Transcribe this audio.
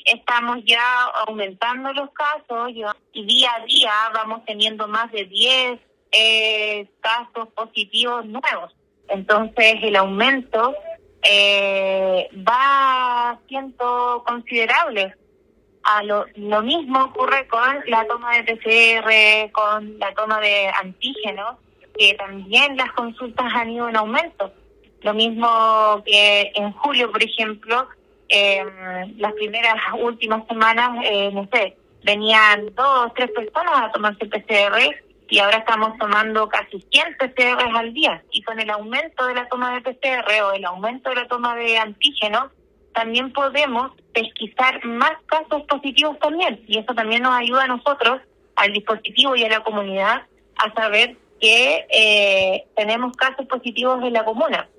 estamos ya aumentando los casos y día a día vamos teniendo más de 10 casos positivos nuevos. Entonces el aumento va siendo considerable. Lo mismo ocurre con la toma de PCR, con la toma de antígenos, que también las consultas han ido en aumento. Lo mismo que en julio, por ejemplo, las últimas semanas, venían 2 o 3 personas a tomarse PCR y ahora estamos tomando casi 100 PCR al día. Y con el aumento de la toma de PCR o el aumento de la toma de antígenos, también podemos pesquisar más casos positivos también. Y eso también nos ayuda a nosotros, al dispositivo y a la comunidad, a saber que tenemos casos positivos en la comuna.